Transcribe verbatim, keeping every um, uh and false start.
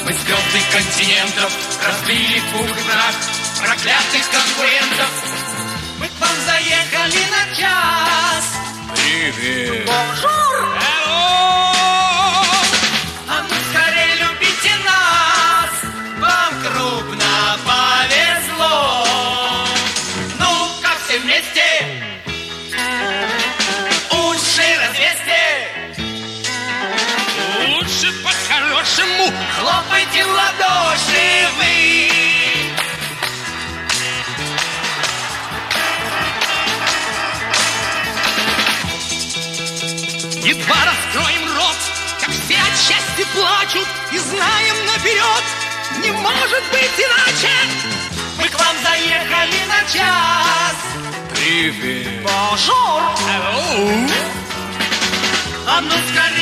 Мы звезды континентов разбили пух и прах проклятых конкурентов. Мы к вам заехали на час. Привет. Бонжур. А ну скорее любите нас, вам крупно повезло. Ну-ка все вместе уши развесьте. Лучше по-хорошему Хлопайте в ладоши вы. едва раскроем рот, как все от счастья плачут, и знаем наперед, не может быть иначе. Мы к вам заехали на час. Привет. Бонжур. Hello. А ну скорее